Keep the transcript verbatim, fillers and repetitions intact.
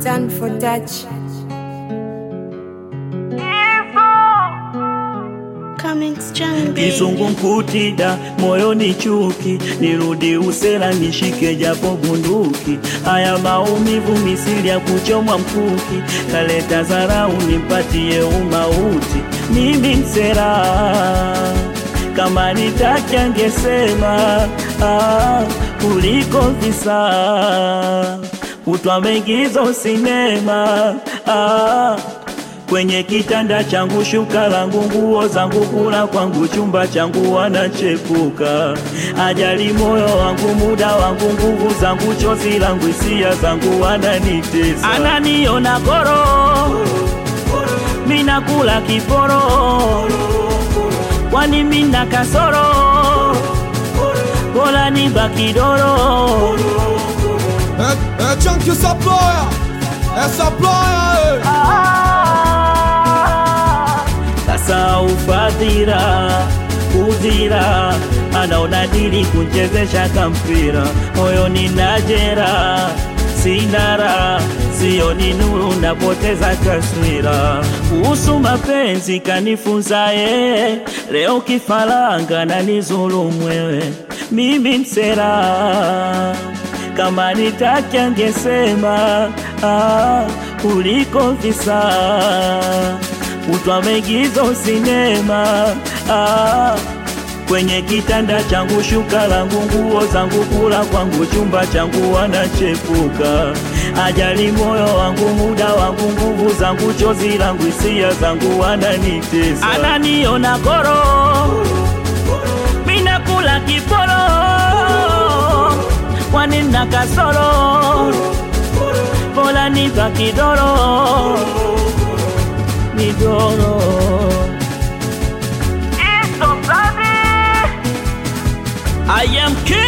Done for touch. Coming strong, baby. Kizungumkutida, moyo ni chuki, nirudi usela nishike japo bunduki. Haya maumivu misili ya kuchomwa mkuki, kaleta dharau nipatie umauti. Mimi msela, kama nitaki angesema, ah, kuliko visa kutwa mengizo sinema, ah, kwenye kitanda changu shuka langu nguo zangu kula kwangu chumba changu wanachepuka. Ajali moyo wangu muda wangu nguvu zangu chozi langu hisia zangu wananitesa. Ananiona koro mina kula kiporo, kwani mina kasoro kola ni bakidoro. É, é Chunk essa ploia, essa ploia, eh. Sasa ufadhira, udhira, anaona dili kunchezesha kampira. Moyo ninajera, sinara, sioni nuru napoteza taswira. Kuhusu mapenzi kanifunza ye, leo kifalanga na nizulumu wewe. Mimi msela, kama nitaki angesema, ah, kuliko visa kutwa mengizo sinema, ah, kwenye kitanda changu shuka langu nguo zangu kula kwangu chumba changu wanachepuka. Ajali moyo wangu muda wangu nguvu zangu chozi langu hisia zangu wananitesa. Ananiona koro mina kula kiporo, kwani na kasoro kola ni bakidoro midoro. I am king.